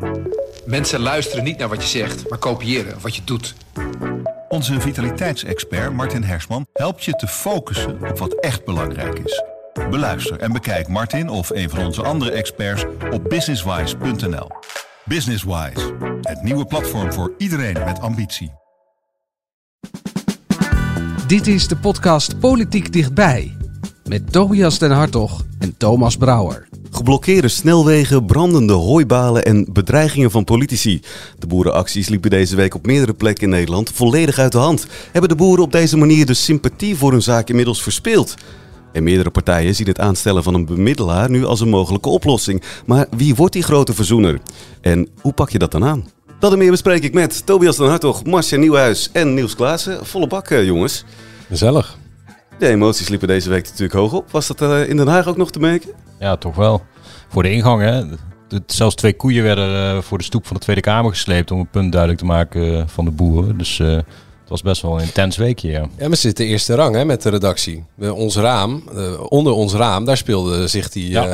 Mensen luisteren niet naar wat je zegt, maar kopiëren wat je doet. Onze vitaliteitsexpert Martin Hersman helpt je te focussen op wat echt belangrijk is. Beluister en bekijk Martin of een van onze andere experts op businesswise.nl. Businesswise, het nieuwe platform voor iedereen met ambitie. Dit is de podcast Politiek Dichtbij. Met Tobias den Hartog en Thomas Brouwer. Geblokkeerde snelwegen, brandende hooibalen en bedreigingen van politici. De boerenacties liepen deze week op meerdere plekken in Nederland volledig uit de hand. Hebben de boeren op deze manier de sympathie voor hun zaak inmiddels verspeeld? En meerdere partijen zien het aanstellen van een bemiddelaar nu als een mogelijke oplossing. Maar wie wordt die grote verzoener? En hoe pak je dat dan aan? Dat en meer bespreek ik met Tobias den Hartog, Marcia Nieuwhuis en Niels Klaassen. Volle bak, jongens. Gezellig. De emoties liepen deze week natuurlijk hoog op. Was dat in Den Haag ook nog te merken? Ja, toch wel. Voor de ingang, hè. Zelfs 2 koeien werden voor de stoep van de Tweede Kamer gesleept om een punt duidelijk te maken van de boeren. Dus het was best wel een intens weekje, ja. Ja, we zitten eerste rang hè, met de redactie. Ons raam, onder ons raam, daar speelde zich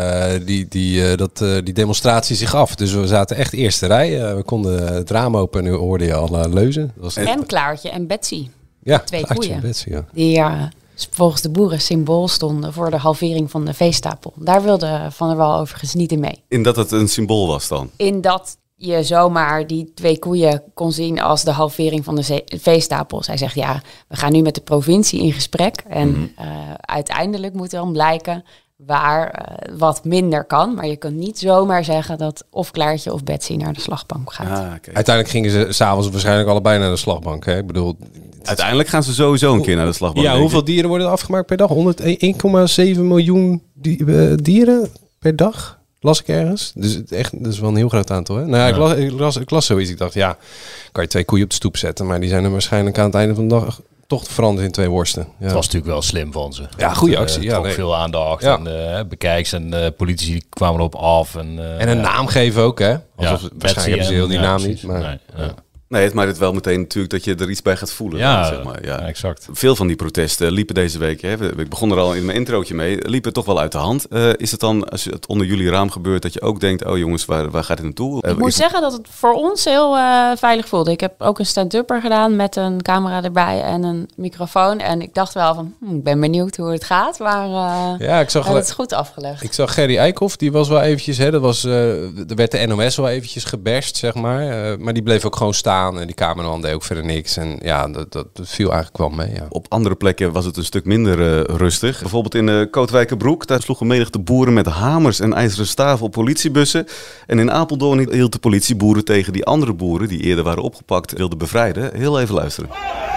die demonstratie zich af. Dus we zaten echt eerste rij. We konden het raam open en nu hoorde je alle leuzen. En Klaartje en Betsy. Ja, 2 Klaartje koeien. en Betsy, ja. Die volgens de boeren symbool stonden voor de halvering van de veestapel. Daar wilde Van der Wal overigens niet in mee. In dat het een symbool was dan? In dat je zomaar die 2 koeien kon zien als de halvering van de veestapel. Zij zegt, ja, we gaan nu met de provincie in gesprek. En uiteindelijk moet dan blijken waar wat minder kan. Maar je kunt niet zomaar zeggen dat of Klaartje of Betsy naar de slagbank gaat. Okay. Uiteindelijk gingen ze s'avonds waarschijnlijk allebei naar de slagbank. Hè? Ik bedoel, uiteindelijk gaan ze sowieso een keer naar de slagbank. Ja, hoeveel dieren worden er afgemaakt per dag? 1,7 miljoen dieren per dag? Las ik ergens. Dus echt, dat is wel een heel groot aantal. Hè? Nou, ja. Ik las zoiets. Ik dacht, ja, kan je 2 koeien op de stoep zetten. Maar die zijn er waarschijnlijk aan het einde van de dag toch veranderd in 2 worsten. Ja. Het was natuurlijk wel slim van ze. Ja, goede actie. Trok veel aandacht. Ja. En bekijks en politici kwamen erop af. En een naam geven ook, hè? Alsof waarschijnlijk hebben ze heel die naam precies. niet. Maar, Nee, het maakt het wel meteen natuurlijk dat je er iets bij gaat voelen. Ja, zeg maar. Ja, exact. Veel van die protesten liepen deze week, hè, ik begon er al in mijn introotje mee, liepen toch wel uit de hand. Is het dan, als het onder jullie raam gebeurt, dat je ook denkt, oh jongens, waar gaat het naartoe? Ik moet zeggen dat het voor ons heel veilig voelde. Ik heb ook een stand-upper gedaan met een camera erbij en een microfoon. En ik dacht wel van, ik ben benieuwd hoe het gaat. Maar ik zag het is goed afgelegd. Ik zag Gerry Eikhoff, die was wel eventjes, hè, er werd de NOS wel eventjes geberst, zeg maar. Maar die bleef ook gewoon staan. En die cameraman deed ook verder niks. En ja, dat viel eigenlijk wel mee. Ja. Op andere plekken was het een stuk minder rustig. Bijvoorbeeld in Kootwijkerbroek. Daar sloegen menigte boeren met hamers en ijzeren staven op politiebussen. En in Apeldoorn hield de politie boeren tegen die andere boeren die eerder waren opgepakt wilden bevrijden. Heel even luisteren.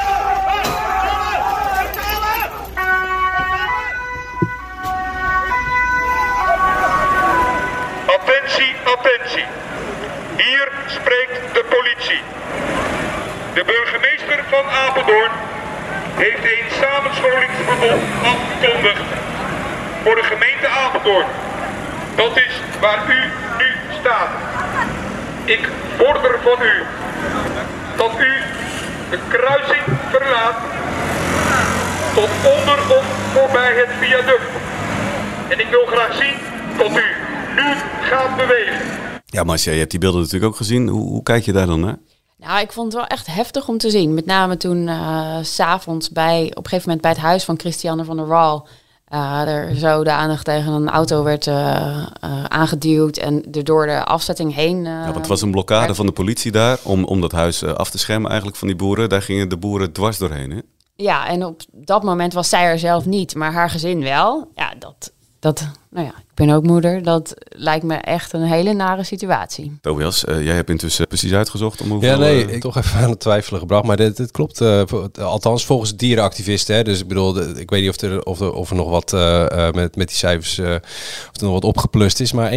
Attentie, attentie. Hier spreekt de politie. De burgemeester van Apeldoorn heeft een samenscholingsverbod afgekondigd voor de gemeente Apeldoorn. Dat is waar u nu staat. Ik vorder van u dat u de kruising verlaat tot onder of voorbij het viaduct. En ik wil graag zien dat u nu gaat bewegen. Ja, Marcia, je hebt die beelden natuurlijk ook gezien. Hoe kijk je daar dan naar? Nou, ik vond het wel echt heftig om te zien. Met name toen 's avonds op een gegeven moment bij het huis van Christiane van der Wal er zo de aandacht tegen een auto werd aangeduwd en er door de afzetting heen... want het was een blokkade van de politie daar om dat huis af te schermen eigenlijk van die boeren. Daar gingen de boeren dwars doorheen, hè? Ja, en op dat moment was zij er zelf niet, maar haar gezin wel. Ja, nou ja, ik ben ook moeder. Dat lijkt me echt een hele nare situatie. Tobias, jij hebt intussen precies uitgezocht om hoeveel... Ja, nee, ik toch even aan het twijfelen gebracht. Maar dit klopt, althans volgens dierenactivisten. Hè. Dus ik bedoel, ik weet niet of er nog wat met die cijfers... of er nog wat opgeplust is. Maar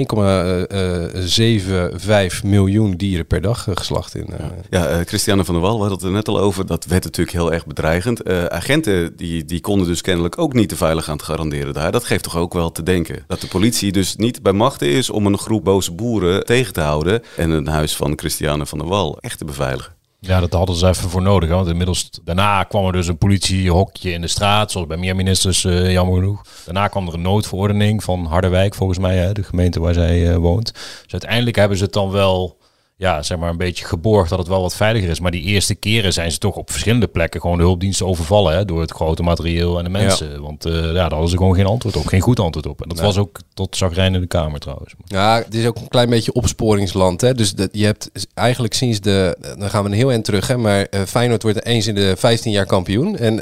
1,75 miljoen dieren per dag geslacht in. Christiane van der Wal, we hadden het er net al over. Dat werd natuurlijk heel erg bedreigend. Agenten die konden dus kennelijk ook niet te veilig aan te garanderen daar. Dat geeft toch ook wel te denken. Dat de politie dus niet bij machten is om een groep boze boeren tegen te houden en een huis van Christiane van der Wal echt te beveiligen. Ja, dat hadden ze even voor nodig. Hè? Want inmiddels, daarna kwam er dus een politiehokje in de straat, zoals bij meer ministers, jammer genoeg. Daarna kwam er een noodverordening van Harderwijk, volgens mij, hè, de gemeente waar zij woont. Dus uiteindelijk hebben ze het dan wel zeg maar een beetje geborgd dat het wel wat veiliger is. Maar die eerste keren zijn ze toch op verschillende plekken gewoon de hulpdiensten overvallen. Hè, door het grote materieel en de mensen. Ja. Want daar hadden ze gewoon geen antwoord op. Geen goed antwoord op. En dat was ook tot chagrijn in de Kamer trouwens. Ja, het is ook een klein beetje opsporingsland. Hè? Dus je hebt eigenlijk sinds dan gaan we een heel eind terug. Hè? Maar Feyenoord wordt eens in de 15 jaar kampioen. En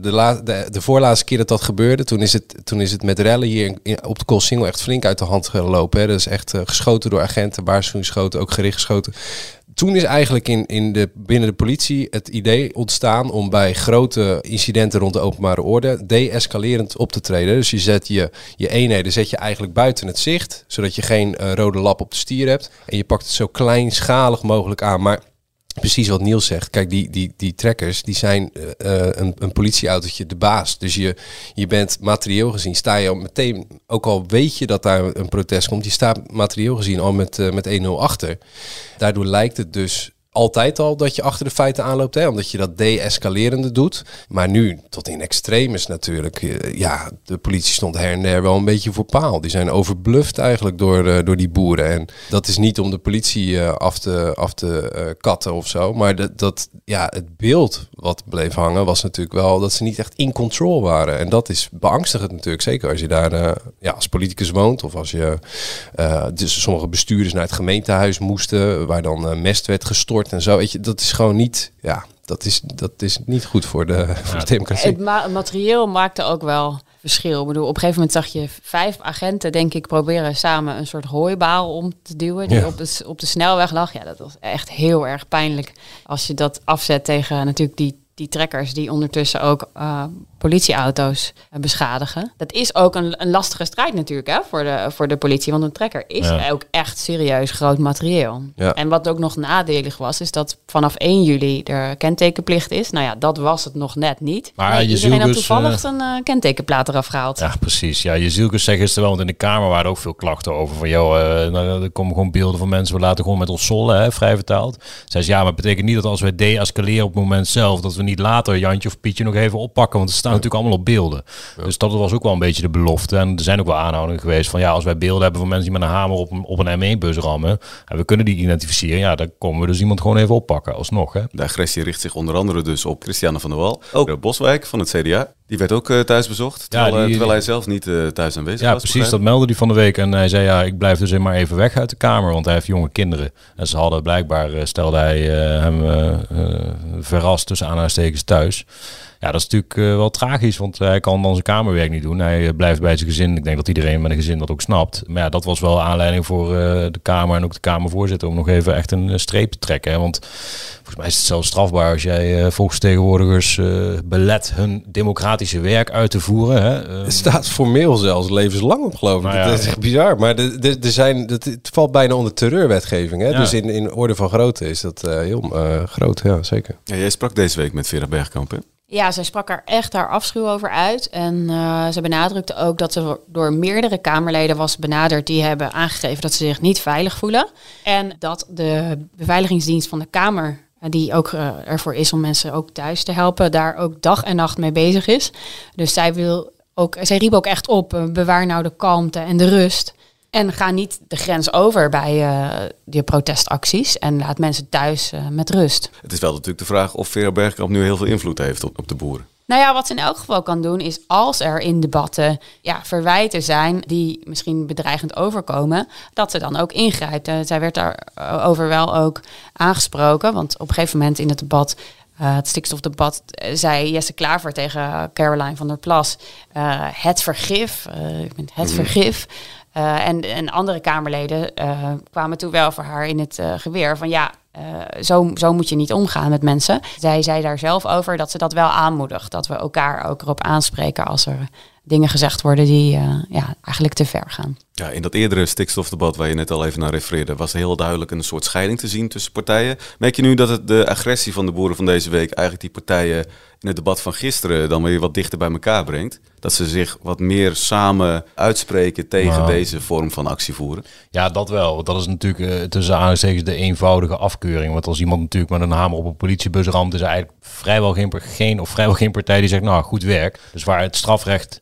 de voorlaatste keer dat gebeurde, toen is het met rellen hier op de Koolsingel echt flink uit de hand gelopen. Hè? Dat is echt geschoten door agenten, waarschuwingsschoten, ook gericht geschoten. Toen is eigenlijk binnen de politie het idee ontstaan om bij grote incidenten rond de openbare orde de-escalerend op te treden. Dus je zet je eenheden zet je eigenlijk buiten het zicht, zodat je geen rode lap op de stier hebt. En je pakt het zo kleinschalig mogelijk aan. Maar precies wat Niels zegt. Kijk, die trekkers, die zijn een politieautootje de baas. Dus je bent materieel gezien, sta je al meteen, ook al weet je dat daar een protest komt, je staat materieel gezien al met 1-0 achter. Daardoor lijkt het dus altijd al dat je achter de feiten aanloopt, hè? Omdat je dat de-escalerende doet. Maar nu, tot in extremis natuurlijk. Ja, de politie stond her en der wel een beetje voor paal. Die zijn overbluft eigenlijk door die boeren. En dat is niet om de politie af te katten of zo. Maar het beeld wat bleef hangen was natuurlijk wel dat ze niet echt in control waren. En dat is beangstigend natuurlijk. Zeker als je daar als politicus woont. Of als je dus sommige bestuurders naar het gemeentehuis moesten. Waar dan mest werd gestort en zo, weet je, dat is gewoon niet, dat is niet goed voor de democratie. Het materieel maakte ook wel verschil. Ik bedoel, op een gegeven moment zag je 5 agenten, denk ik, proberen samen een soort hooibaal om te duwen die op de snelweg lag. Ja, dat was echt heel erg pijnlijk als je dat afzet tegen natuurlijk die trekkers die ondertussen ook politieauto's beschadigen. Dat is ook een lastige strijd natuurlijk, hè, voor de politie. Want een trekker is ook echt serieus groot materieel. Ja. En wat ook nog nadelig was, is dat vanaf 1 juli er kentekenplicht is. Nou ja, dat was het nog net niet. Maar iedereen had toevallig een kentekenplaat eraf gehaald. Ja, precies. Ja, Jezielkus zegt gisteren wel, want in de Kamer waren ook veel klachten over van, er komen gewoon beelden van mensen, we laten gewoon met ons sollen, hè, vrij vertaald. Zij zei, maar het betekent niet dat als wij de-escaleren op het moment zelf, dat we niet later Jantje of Pietje nog even oppakken, want het staat natuurlijk allemaal op beelden. Ja. Dus dat was ook wel een beetje de belofte. En er zijn ook wel aanhoudingen geweest van, als wij beelden hebben van mensen die met een hamer op een M1-bus rammen, en we kunnen die identificeren, dan komen we dus iemand gewoon even oppakken, alsnog. Hè. De agressie richt zich onder andere dus op Christiane van der Wal. Ook Boswijk van het CDA. Die werd ook thuis bezocht, terwijl hij zelf niet thuis aanwezig was. Ja, precies, dat meldde hij van de week. En hij zei, ik blijf dus maar even weg uit de Kamer, want hij heeft jonge kinderen. En ze hadden blijkbaar, stelde hij hem verrast tussen aanhalingstekens thuis. Ja, dat is natuurlijk wel tragisch, want hij kan dan zijn kamerwerk niet doen. Hij blijft bij zijn gezin. Ik denk dat iedereen met een gezin dat ook snapt. Maar ja, dat was wel aanleiding voor de Kamer en ook de Kamervoorzitter om nog even echt een streep te trekken. Hè? Want volgens mij is het zelfs strafbaar als jij volksvertegenwoordigers belet hun democratische werk uit te voeren. Hè? Het staat formeel zelfs levenslang op, geloof ik. Dat is echt bizar. Maar het valt bijna onder terreurwetgeving. Hè? Ja. Dus in orde van grootte is dat heel groot, ja, zeker. Ja, jij sprak deze week met Vera Bergkamp, hè? Ja, zij sprak er echt haar afschuw over uit. En ze benadrukte ook dat ze door meerdere Kamerleden was benaderd die hebben aangegeven dat ze zich niet veilig voelen. En dat de beveiligingsdienst van de Kamer, die ook ervoor is om mensen ook thuis te helpen, daar ook dag en nacht mee bezig is. Dus zij riep ook echt op, bewaar nou de kalmte en de rust. En ga niet de grens over bij die protestacties en laat mensen thuis met rust. Het is wel natuurlijk de vraag of Vera Bergkamp nu heel veel invloed heeft op de boeren. Nou ja, wat ze in elk geval kan doen is als er in debatten verwijten zijn die misschien bedreigend overkomen, dat ze dan ook ingrijpt. Zij werd daarover wel ook aangesproken, want op een gegeven moment in het debat, het stikstofdebat, zei Jesse Klaver tegen Caroline van der Plas, het vergif, vergif. En andere Kamerleden kwamen toen wel voor haar in het geweer van zo moet je niet omgaan met mensen. Zij zei daar zelf over dat ze dat wel aanmoedigt. Dat we elkaar ook erop aanspreken als er dingen gezegd worden die eigenlijk te ver gaan. Ja, in dat eerdere stikstofdebat waar je net al even naar refereerde, was er heel duidelijk een soort scheiding te zien tussen partijen. Merk je nu dat het de agressie van de boeren van deze week eigenlijk die partijen in het debat van gisteren dan weer wat dichter bij elkaar brengt? Dat ze zich wat meer samen uitspreken tegen deze vorm van actie voeren? Ja, dat wel. Want dat is natuurlijk tussen aanhalingstekens de eenvoudige afkeuring. Want als iemand natuurlijk met een hamer op een politiebus ramt, is er eigenlijk vrijwel geen partij die zegt, nou, goed werk. Dus waar het strafrecht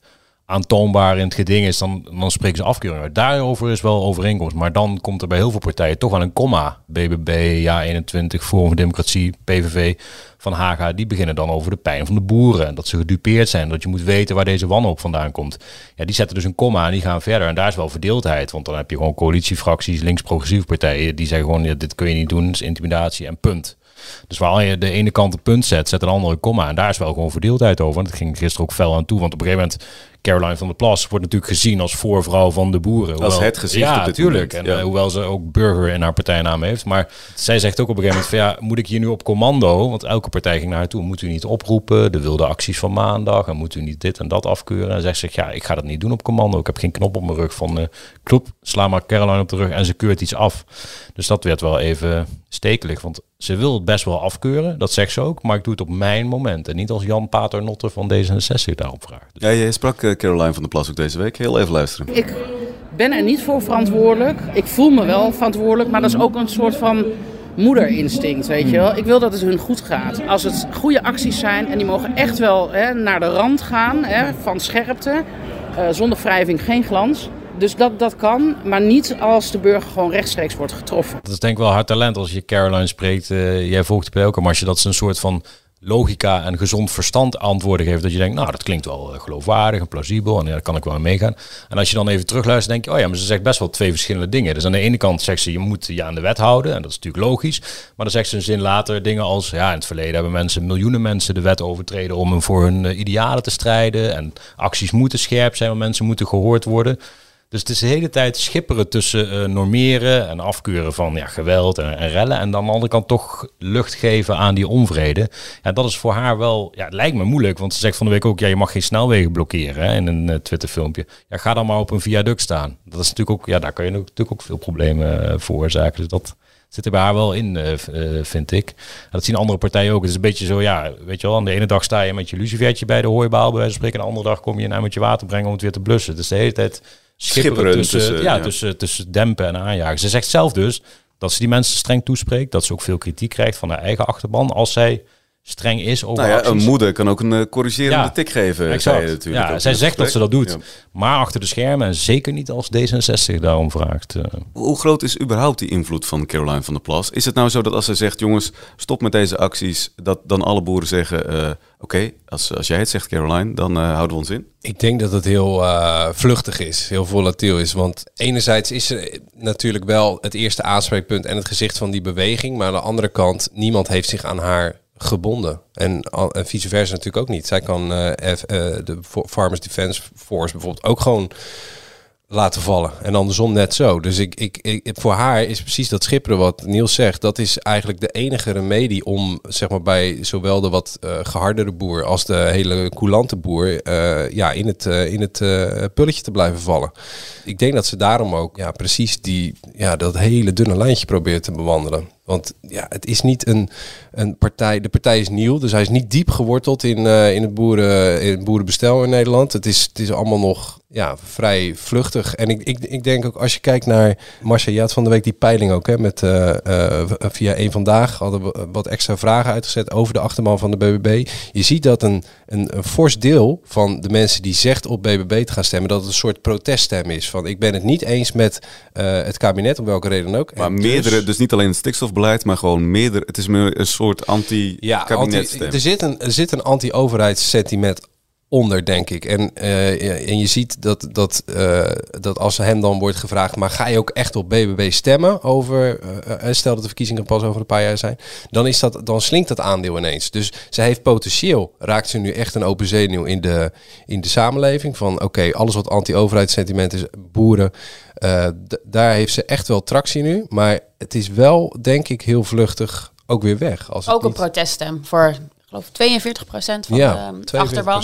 aantoonbaar in het geding is, dan spreken ze afkeuring uit. Daarover is wel overeenkomst. Maar dan komt er bij heel veel partijen toch wel een komma. BBB, Ja21, Forum voor Democratie, PVV, Van Haga, die beginnen dan over de pijn van de boeren. En dat ze gedupeerd zijn, dat je moet weten waar deze wanhoop vandaan komt. Ja, die zetten dus een komma en die gaan verder. En daar is wel verdeeldheid. Want dan heb je gewoon coalitiefracties, links-progressieve partijen, die zeggen gewoon, ja, dit kun je niet doen, dat is intimidatie en punt. Dus waar je de ene kant een punt zet de andere een komma. En daar is wel gewoon verdeeldheid over. En dat ging gisteren ook fel aan toe. Want op een gegeven moment, Caroline van der Plas wordt natuurlijk gezien als voorvrouw van de boeren. Als hoewel, het gezicht ja, op dit natuurlijk. moment. En hoewel ze ook burger in haar partijnaam heeft. Maar zij zegt ook op een gegeven moment van, ja, moet ik hier nu op commando? Want elke partij ging naar haar toe. Moet u niet oproepen? De wilde acties van maandag. En moet u niet dit en dat afkeuren? En zij zegt, ja, ik ga dat niet doen op commando. Ik heb geen knop op mijn rug van kloep, sla maar Caroline op de rug en ze keurt iets af. Dus dat werd wel even stekelig. Want ze wil het best wel afkeuren, dat zegt ze ook. Maar ik doe het op mijn moment. En niet als Jan Paternotte van D66 daarop vraagt. Dus ja, je sprak Caroline van der Plas ook deze week. Heel even luisteren. Ik ben er niet voor verantwoordelijk. Ik voel me wel verantwoordelijk, maar dat is ook een soort van moederinstinct, weet je wel. Ik wil dat het hun goed gaat. Als het goede acties zijn en die mogen echt wel naar de rand gaan van scherpte. Zonder wrijving geen glans. Dus dat kan, maar niet als de burger gewoon rechtstreeks wordt getroffen. Dat is denk ik wel haar talent als je Caroline spreekt. Jij volgt de ook, maar als je dat een soort van logica en gezond verstand antwoorden geeft, dat je denkt, nou, dat klinkt wel geloofwaardig en plausibel en daar kan ik wel mee meegaan. En als je dan even terugluistert, denk je, oh ja, maar ze zegt best wel twee verschillende dingen. Dus aan de ene kant zegt ze, je moet je aan de wet houden en dat is natuurlijk logisch. Maar dan zegt ze een zin later dingen als, ja, in het verleden hebben miljoenen mensen de wet overtreden om voor hun idealen te strijden en acties moeten scherp zijn, want mensen moeten gehoord worden. Dus het is de hele tijd schipperen tussen normeren en afkeuren van geweld en rellen. En dan aan de andere kant toch lucht geven aan die onvrede. Ja, dat is voor haar wel, het lijkt me moeilijk. Want ze zegt van de week ook, je mag geen snelwegen blokkeren in een Twitter-filmpje. Ja, ga dan maar op een viaduct staan. Dat is natuurlijk ook, daar kan je natuurlijk ook veel problemen veroorzaken. Dus dat zit er bij haar wel in, vind ik. En dat zien andere partijen ook. Het is een beetje zo, weet je wel, aan de ene dag sta je met je lucifertje bij de hooibaal, bij wijze van spreken. En de andere dag kom je naar met je water brengen om het weer te blussen. Dus de hele tijd schipperen tussen dempen en aanjagen. Ze zegt zelf dus dat ze die mensen streng toespreekt, dat ze ook veel kritiek krijgt van haar eigen achterban als zij streng is over acties. Een moeder kan ook een corrigerende tik geven. Exact. Zij zegt dat ze dat doet. Ja. Maar achter de schermen en zeker niet als D66 daarom vraagt. Hoe groot is überhaupt die invloed van Caroline van der Plas? Is het nou zo dat als zij zegt, jongens, stop met deze acties, dat dan alle boeren zeggen, oké, als jij het zegt, Caroline, dan houden we ons in? Ik denk dat het heel vluchtig is, heel volatiel is. Want enerzijds is er natuurlijk wel het eerste aanspreekpunt en het gezicht van die beweging. Maar aan de andere kant, niemand heeft zich aan haar gebonden. En vice versa natuurlijk ook niet. Zij kan de Farmers Defence Force bijvoorbeeld ook gewoon laten vallen. En andersom net zo. Dus voor haar is precies dat schipperen wat Niels zegt. Dat is eigenlijk de enige remedie om, zeg maar, bij zowel de wat gehardere boer als de hele coulante boer in het pulletje te blijven vallen. Ik denk dat ze daarom ook precies dat hele dunne lijntje probeert te bewandelen. Want het is niet een partij. De partij is nieuw, dus hij is niet diep geworteld in het boerenbestel in Nederland. Het is allemaal nog vrij vluchtig. En ik denk ook, als je kijkt naar Marcia, je had van de week die peiling ook, met via Eén Vandaag hadden we wat extra vragen uitgezet over de achterban van de BBB. Je ziet dat een fors deel van de mensen die zegt op BBB te gaan stemmen, dat het een soort proteststem is. Van ik ben het niet eens met het kabinet, om welke reden ook. Maar meerdere, dus niet alleen het stikstofbeleid, maar gewoon meerdere. Het is meer een soort anti-kabinetstem. Er zit een anti-overheidssentiment onder, denk ik. En je ziet dat als hem dan wordt gevraagd, maar ga je ook echt op BBB stemmen over, stel dat de verkiezingen pas over een paar jaar zijn, dan slinkt dat aandeel ineens. Dus zij heeft potentieel, raakt ze nu echt een open zenuw in de samenleving van oké, alles wat anti-overheidssentiment is, boeren, daar heeft ze echt wel tractie nu, maar het is wel, denk ik, heel vluchtig ook weer weg. Ook een proteststem voor, ik geloof 42% van de achterban.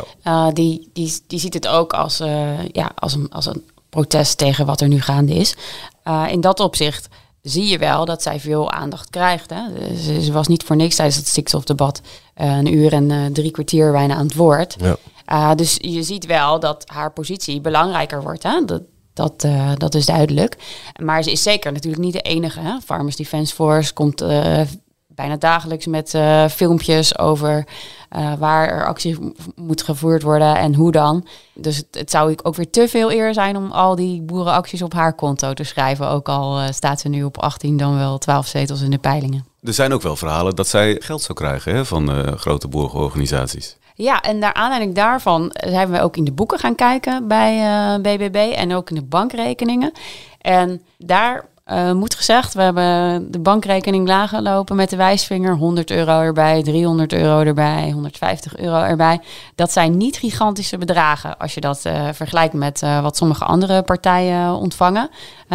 Die ziet het ook als een protest tegen wat er nu gaande is. In dat opzicht zie je wel dat zij veel aandacht krijgt. Hè? Ze was niet voor niks tijdens het stikstofdebat 1 uur en 3 kwartier bijna aan het woord. Ja. Dus je ziet wel dat haar positie belangrijker wordt. Hè? Dat is duidelijk. Maar ze is zeker natuurlijk niet de enige. Hè? Farmers Defence Force komt bijna dagelijks met filmpjes over waar er actie moet gevoerd worden en hoe dan. Dus het zou ook weer te veel eer zijn om al die boerenacties op haar konto te schrijven. Ook al staat ze nu op 18, dan wel 12 zetels in de peilingen. Er zijn ook wel verhalen dat zij geld zou krijgen, hè, van grote boerenorganisaties. Ja, en naar aanleiding daarvan zijn we ook in de boeken gaan kijken bij BBB en ook in de bankrekeningen. En daar moet gezegd, we hebben de bankrekening laag lopen met de wijsvinger. 100 euro erbij, 300 euro erbij, 150 euro erbij. Dat zijn niet gigantische bedragen als je dat vergelijkt met wat sommige andere partijen ontvangen.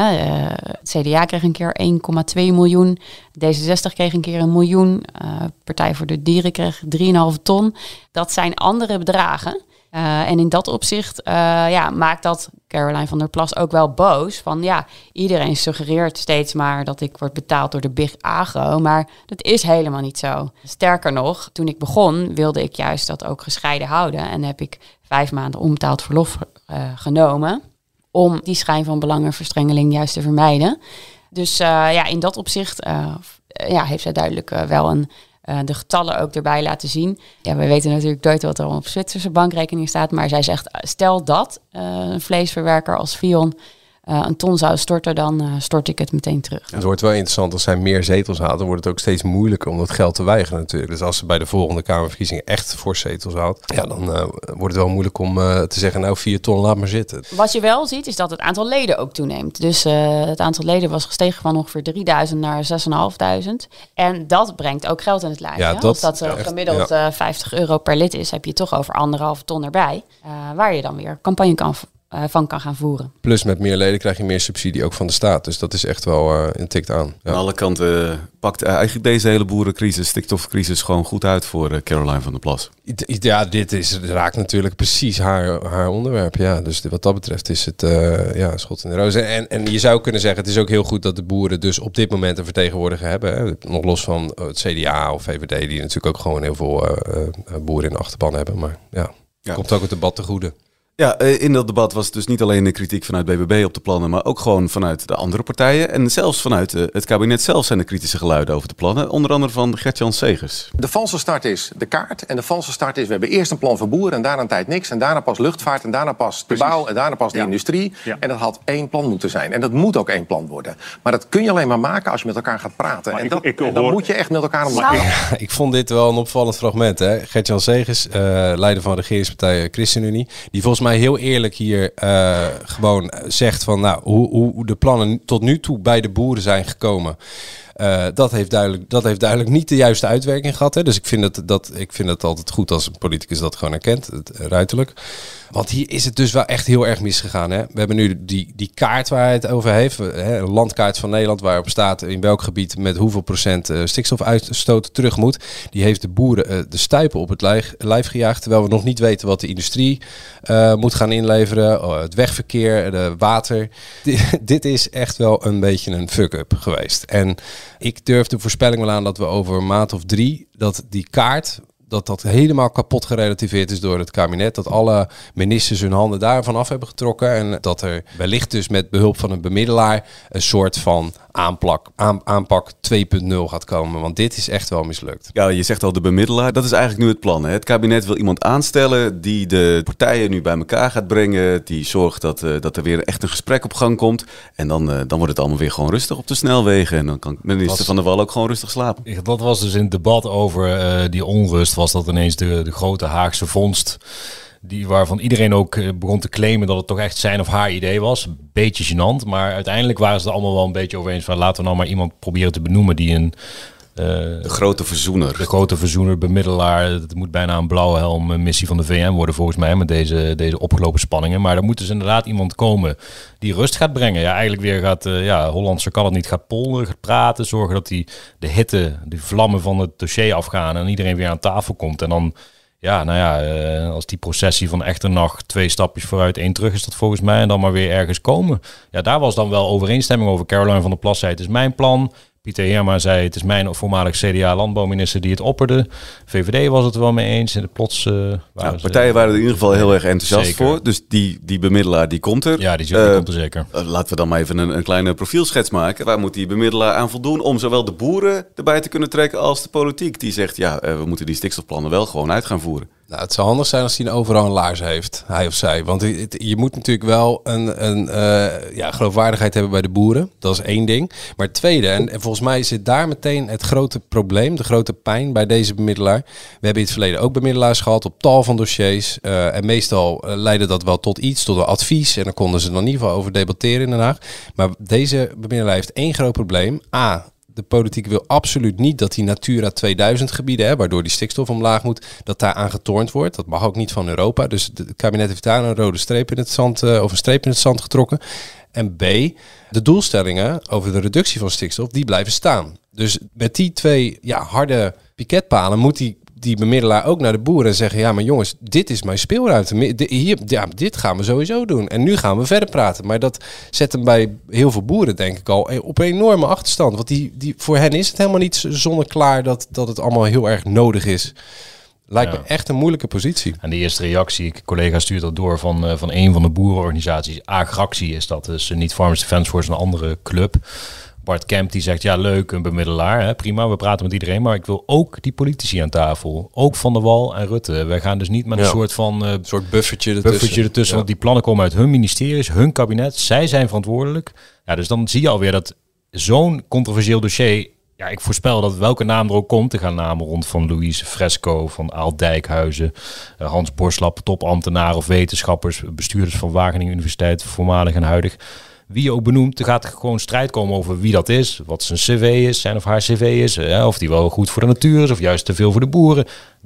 Het CDA kreeg een keer 1,2 miljoen. D66 kreeg een keer 1 miljoen. Partij voor de Dieren kreeg 3,5 ton. Dat zijn andere bedragen. En in dat opzicht maakt dat Caroline van der Plas ook wel boos. Van iedereen suggereert steeds maar dat ik word betaald door de Big Agro. Maar dat is helemaal niet zo. Sterker nog, toen ik begon wilde ik juist dat ook gescheiden houden. En heb ik 5 maanden onbetaald verlof genomen. Om die schijn van belangenverstrengeling juist te vermijden. Dus in dat opzicht heeft zij duidelijk wel de getallen ook erbij laten zien. Ja, we weten natuurlijk nooit wat er op Zwitserse bankrekening staat. Maar zij zegt, stel dat een vleesverwerker als Vion een ton zou storten, dan stort ik het meteen terug. Het wordt wel interessant als zij meer zetels haalt. Dan wordt het ook steeds moeilijker om dat geld te weigeren natuurlijk. Dus als ze bij de volgende Kamerverkiezingen echt voor zetels houdt, dan wordt het wel moeilijk om te zeggen, 4 ton, laat maar zitten. Wat je wel ziet, is dat het aantal leden ook toeneemt. Dus het aantal leden was gestegen van ongeveer 3000 naar 6.500. En dat brengt ook geld in het lijstje. Ja, als dat gemiddeld 50 euro per lid is, heb je toch over 1,5 ton erbij. Waar je dan weer campagne van kan gaan voeren. Plus met meer leden krijg je meer subsidie ook van de staat. Dus dat is echt wel een tikt aan. Ja. Aan alle kanten pakt eigenlijk deze hele boerencrisis, stikstofcrisis gewoon goed uit voor Caroline van der Plas. Ja, raakt natuurlijk precies haar onderwerp. Ja, dus wat dat betreft is het schot in de roos. En je zou kunnen zeggen, het is ook heel goed dat de boeren dus op dit moment een vertegenwoordiger hebben. Hè. Nog los van het CDA of VVD, die natuurlijk ook gewoon heel veel boeren in de achterban hebben. Maar komt ook het debat te goede. Ja, in dat debat was het dus niet alleen de kritiek vanuit BBB op de plannen, maar ook gewoon vanuit de andere partijen. En zelfs vanuit het kabinet zelf zijn er kritische geluiden over de plannen. Onder andere van Gert-Jan Segers. De valse start is de kaart. En de valse start is, we hebben eerst een plan voor boeren en daarna een tijd niks. En daarna pas luchtvaart en daarna pas de bouw en daarna pas de industrie. Ja. En dat had 1 plan moeten zijn. En dat moet ook 1 plan worden. Maar dat kun je alleen maar maken als je met elkaar gaat praten. Maar en dan moet je echt met elkaar omgaan. Ik vond dit wel een opvallend fragment. Hè? Gert-Jan Segers, leider van de regeringspartij ChristenUnie, die volgens mij heel eerlijk hier gewoon zegt van hoe de plannen tot nu toe bij de boeren zijn gekomen. Dat heeft duidelijk niet de juiste uitwerking gehad. Hè? Dus ik vind het altijd goed als een politicus dat gewoon herkent, ruiterlijk. Want hier is het dus wel echt heel erg misgegaan. Hè? We hebben nu die kaart waar hij het over heeft. Een landkaart van Nederland waarop staat in welk gebied met hoeveel procent stikstofuitstoot terug moet. Die heeft de boeren de stuipen op het lijf gejaagd. Terwijl we nog niet weten wat de industrie moet gaan inleveren. Het wegverkeer, de water. Dit is echt wel een beetje een fuck-up geweest. En ik durf de voorspelling wel aan dat we over een maand of 3... dat die kaart, dat helemaal kapot gerelativeerd is door het kabinet. Dat alle ministers hun handen daarvan af hebben getrokken. En dat er wellicht dus met behulp van een bemiddelaar een soort van aanpak 2.0 gaat komen. Want dit is echt wel mislukt. Ja, je zegt al de bemiddelaar. Dat is eigenlijk nu het plan. Hè? Het kabinet wil iemand aanstellen die de partijen nu bij elkaar gaat brengen. Die zorgt dat er weer echt een gesprek op gang komt. En dan wordt het allemaal weer gewoon rustig op de snelwegen. En dan kan minister Van der Wal ook gewoon rustig slapen. Dat was dus in het debat over die onrust. Was dat ineens de grote Haagse vondst. Waarvan iedereen ook begon te claimen dat het toch echt zijn of haar idee was. Beetje gênant, maar uiteindelijk waren ze er allemaal wel een beetje over eens van laten we nou maar iemand proberen te benoemen die een... de grote verzoener. De grote verzoener, bemiddelaar. Het moet bijna een blauwe helm missie van de VN worden volgens mij met deze opgelopen spanningen. Maar er moet dus inderdaad iemand komen die rust gaat brengen. Ja, eigenlijk weer gaat, Hollandse kan het niet, gaat polderen, gaat praten. Zorgen dat de hitte, de vlammen van het dossier afgaan en iedereen weer aan tafel komt. En dan... als die processie van Echternach 2 stapjes vooruit, 1 terug is dat volgens mij. En dan maar weer ergens komen. Ja, daar was dan wel overeenstemming over. Caroline van der Plas zei, het is mijn plan. Pieter Heerma zei, het is mijn voormalig CDA-landbouwminister die het opperde. VVD was het er wel mee eens. En de plots partijen waren er in ieder geval heel erg enthousiast zeker voor. Dus die bemiddelaar, die komt er. Ja, die komt er zeker. Laten we dan maar even een kleine profielschets maken. Waar moet die bemiddelaar aan voldoen om zowel de boeren erbij te kunnen trekken als de politiek? Die zegt, we moeten die stikstofplannen wel gewoon uit gaan voeren. Nou, het zou handig zijn als hij overal een laars heeft, hij of zij. Want je moet natuurlijk wel een geloofwaardigheid hebben bij de boeren. Dat is één ding. Maar het tweede, en volgens mij zit daar meteen het grote probleem, de grote pijn bij deze bemiddelaar. We hebben in het verleden ook bemiddelaars gehad op tal van dossiers. En meestal leidde dat wel tot een advies. En dan konden ze er in ieder geval over debatteren in Den Haag. Maar deze bemiddelaar heeft één groot probleem. De politiek wil absoluut niet dat die Natura 2000 gebieden, waardoor die stikstof omlaag moet, dat daar aan getornd wordt. Dat mag ook niet van Europa. Dus het kabinet heeft daar een rode streep in het zand, of een streep in het zand getrokken. En B, de doelstellingen over de reductie van stikstof, die blijven staan. Dus met die twee harde piketpalen moet die bemiddelaar ook naar de boeren en zeggen, ja, maar jongens, dit is mijn speelruimte. Dit gaan we sowieso doen. En nu gaan we verder praten. Maar dat zet hem bij heel veel boeren, denk ik al, op een enorme achterstand. Want die voor hen is het helemaal niet zonneklaar dat het allemaal heel erg nodig is. Lijkt me echt een moeilijke positie. En de eerste reactie, collega stuurt dat door van een van de boerenorganisaties. Agractie is dat, dus niet Farmers Defence Force, een andere club. Bart Kemp die zegt, leuk, een bemiddelaar, prima, we praten met iedereen, maar ik wil ook die politici aan tafel. Ook Van der Wal en Rutte. Wij gaan dus niet met een soort buffertje ertussen. Want die plannen komen uit hun ministeries, hun kabinet. Zij zijn verantwoordelijk. Ja, dus dan zie je alweer dat zo'n controversieel dossier, ik voorspel dat welke naam er ook komt, er gaan namen rond van Louise Fresco, van Aalt Dijkhuizen, Hans Borslap, topambtenaren of wetenschappers, bestuurders van Wageningen Universiteit, voormalig en huidig. Wie je ook benoemt, er gaat gewoon strijd komen over wie dat is. Wat zijn cv is, zijn of haar cv is. Of die wel goed voor de natuur is of juist te veel voor de boeren.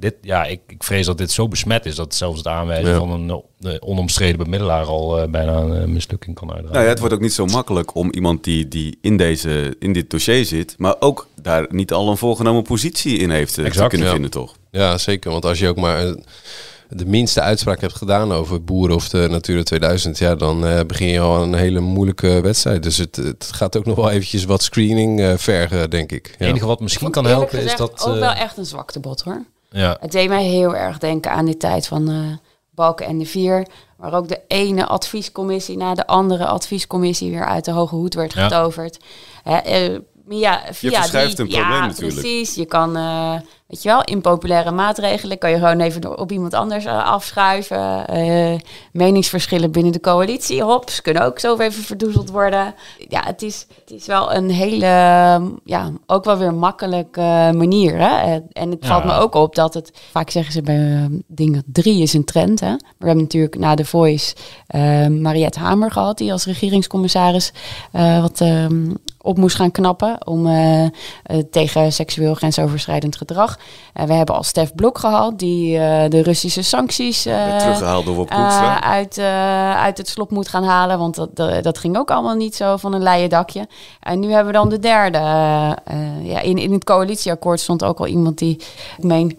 Ik vrees dat dit zo besmet is dat zelfs het aanwijzen van een onomstreden bemiddelaar al bijna een mislukking kan uitdragen. Het wordt ook niet zo makkelijk om iemand die in dit dossier zit, maar ook daar niet al een voorgenomen positie in heeft te kunnen vinden, toch? Ja, zeker. Want als je ook maar de minste uitspraak hebt gedaan over boeren of de Natura 2000, dan begin je al een hele moeilijke wedstrijd. Dus het gaat ook nog wel eventjes wat screening vergen, denk ik. Het enige wat misschien kan helpen is dat ook wel echt een zwaktebod, hoor. Ja. Het deed mij heel erg denken aan die tijd van Balken en de Vier, waar ook de ene adviescommissie na de andere adviescommissie weer uit de hoge hoed werd getoverd. Je verschuift een probleem natuurlijk. Precies. Je kan, impopulaire maatregelen kan je gewoon even op iemand anders afschuiven. Meningsverschillen binnen de coalitie, hops, kunnen ook zo even verdoezeld worden. Ja, het is wel een hele, ook wel weer makkelijke manier. Hè? En het valt me ook op dat het, vaak zeggen ze bij dingen 3 is een trend. Hè? We hebben natuurlijk na The Voice Mariette Hamer gehad, die als regeringscommissaris op moest gaan knappen om tegen seksueel grensoverschrijdend gedrag. We hebben al Stef Blok gehad, die de Russische sancties teruggehaald door Wop Hoekstra uit het slop moet gaan halen, want dat ging ook allemaal niet zo van een leien dakje. En nu hebben we dan de derde. In het coalitieakkoord stond ook al iemand die, ik meen,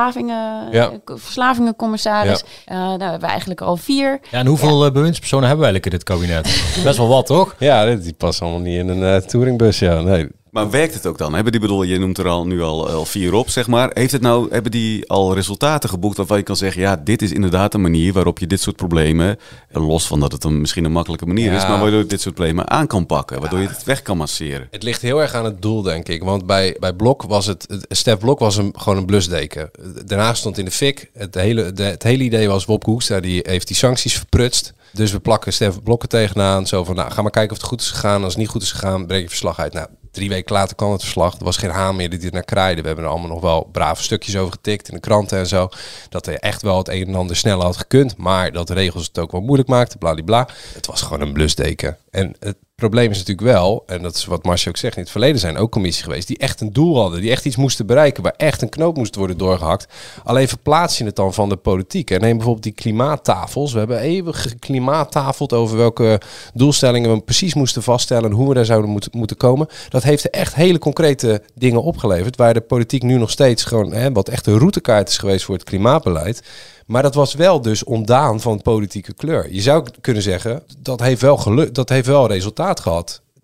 verslavingencommissaris. Daar hebben we eigenlijk al 4. Ja, en hoeveel bewindspersonen hebben we eigenlijk in dit kabinet? Best wel wat, toch? Ja, die passen allemaal niet in een touringbus. Ja, nee. Maar werkt het ook dan? Je noemt er nu al 4 op, zeg maar. Hebben die al resultaten geboekt waarvan je kan zeggen, dit is inderdaad een manier waarop je dit soort problemen, los van dat het misschien een makkelijke manier is, maar waardoor je dit soort problemen aan kan pakken, waardoor je het weg kan masseren. Het ligt heel erg aan het doel, denk ik. Want bij Blok was Stef Blok was gewoon een blusdeken. Daarna stond in de fik. Het hele idee was, Wop Hoekstra die heeft die sancties verprutst. Dus we plakken Stef Blokken tegenaan. Zo van, ga maar kijken of het goed is gegaan. Als het niet goed is gegaan, breng je verslag uit. 3 weken later kwam het verslag. Er was geen haan meer die er naar kraaide. We hebben er allemaal nog wel brave stukjes over getikt in de kranten en zo. Dat er echt wel het een en ander sneller had gekund. Maar dat de regels het ook wel moeilijk maakten. Bladibla. Het was gewoon een blusdeken. En het probleem is natuurlijk wel, en dat is wat Marcia ook zegt, in het verleden zijn ook commissies geweest die echt een doel hadden, die echt iets moesten bereiken, waar echt een knoop moest worden doorgehakt. Alleen verplaats je het dan van de politiek. En neem bijvoorbeeld die klimaattafels. We hebben eeuwig geklimaattafeld over welke doelstellingen we precies moesten vaststellen en hoe we daar zouden moeten komen. Dat heeft er echt hele concrete dingen opgeleverd, waar de politiek nu nog steeds gewoon wat echt een routekaart is geweest voor het klimaatbeleid. Maar dat was wel dus ontdaan van politieke kleur. Je zou kunnen zeggen, dat heeft wel resultaat gehad.